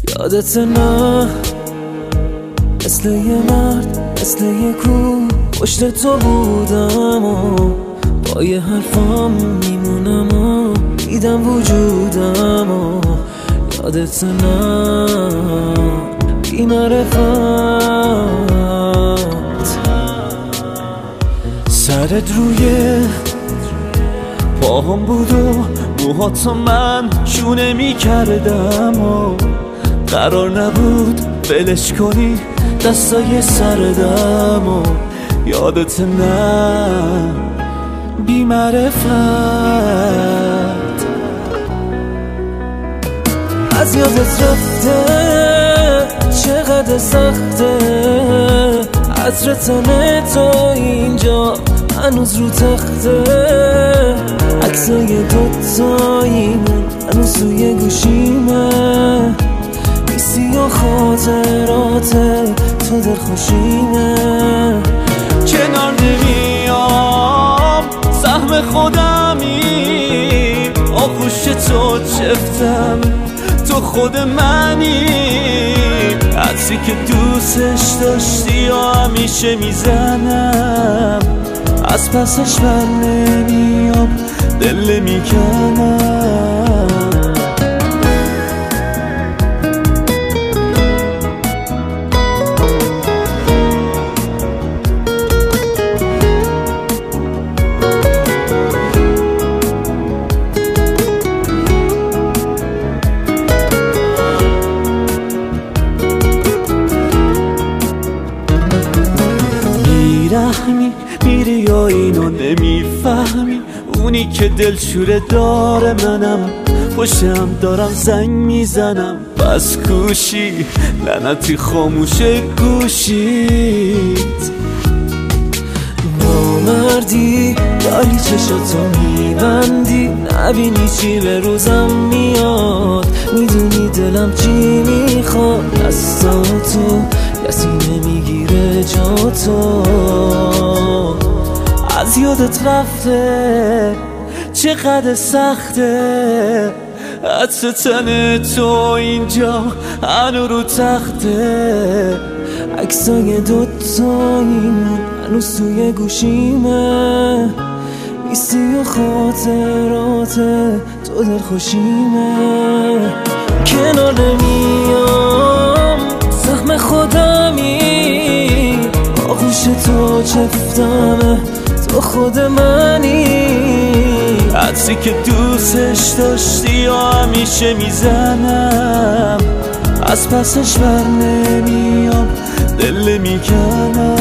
یادت نه مثل یه مرد مثل یه کوه پشت تو بودم و با یه حرفام میمونم و دیدم وجودم و یادت نه بی معرفت سرت روی پاهم بود و موهاتو من شونه میکردم و قرار نبود ولش کنی دستای سردم و یادت نه بی معرفت از یادت رفته چقدر سخته عطر تن تو اینجا هنوز رو تخته عکسای دوتاییمون هنوز توی گوشیمه میسی و خاطرات تو دلخوشیمه کنار نمیام سهم خودمی آغوش تو چفتم تو خود منی عکسی که دوستش داشتی و همیشه میزنم از پسش بر نمیام دل میکنم میری یا اینو نمیفهمی اونی که دلشوره داره منم پشتم دارم زنگ میزنم بس گوشی لعنتی خاموشه گوشیت نامردی داری چشاتو میبندی نبینی چی به روزم میاد میدونی دلم چی میخواد دستاتو کسی نمیگیره جا تو از یادت رفته چقدر سخته عطر تن تو اینجا هنو رو تخته عکسای دوتاییمون هنوز توی گوشیمه میسی و خاطرات تو دلخوشیمه کنار نمیام زخم خودمی آغوش تو چفتمه تو خود منی عکسی که دوستش داشتی و همیشه میزنم از پسش بر نمیام دل میکنم